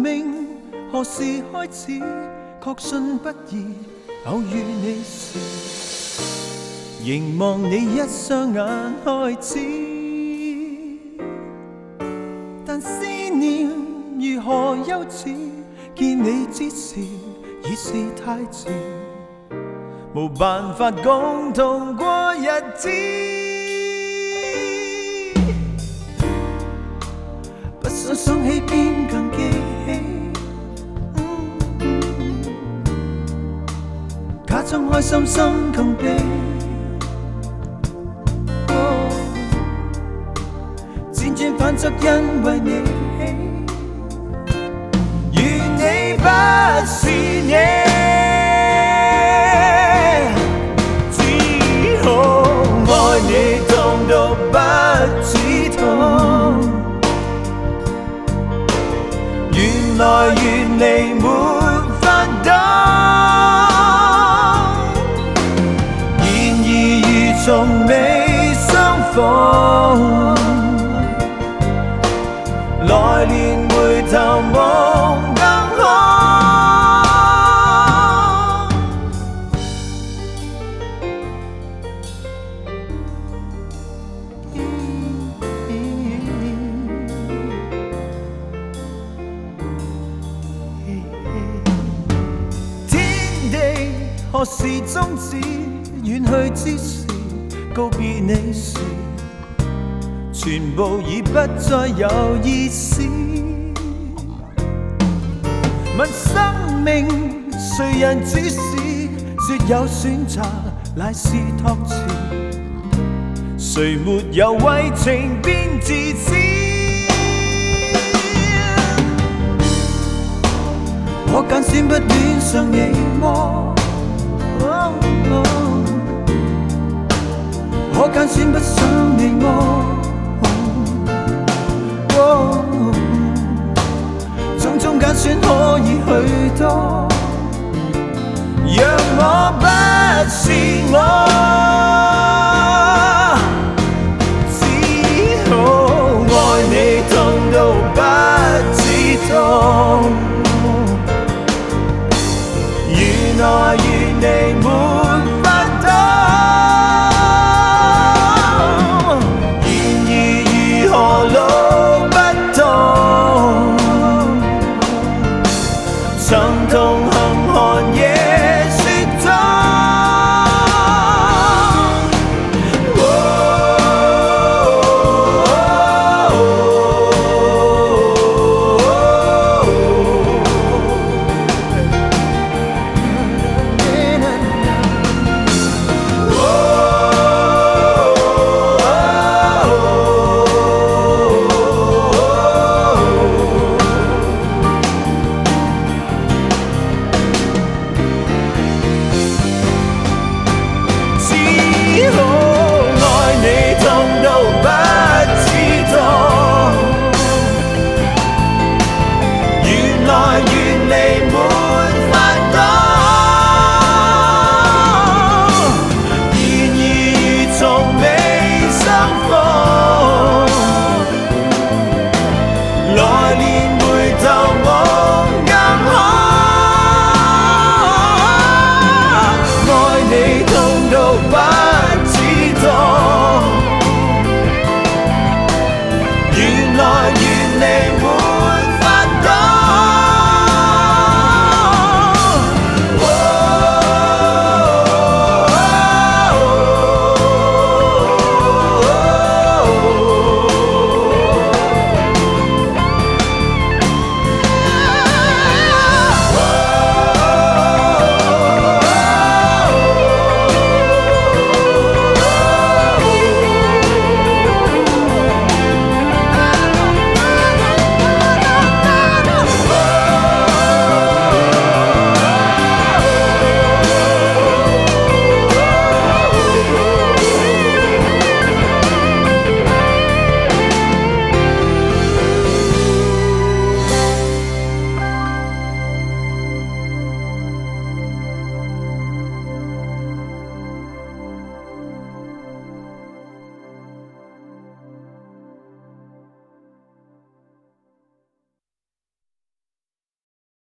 命何時開始，確信不易偶遇你時，凝望你一雙眼開始，但思念如何幼稚，見你之時已是太遲，無辦法共同過日子。不想想起便更記起，假裝開心心更悲，輾轉反側因為你，如你不是你，只好愛你痛到不止痛，原來原離沒法懂，然而如從未相逢，來年回頭夢更好。天地何時終止，遠去之時，告別你時，全部已不再有意思。問生命誰人主使，說有選擇乃是託詞，誰沒有為情變自私？可揀選不戀上你麼？可揀選不想你。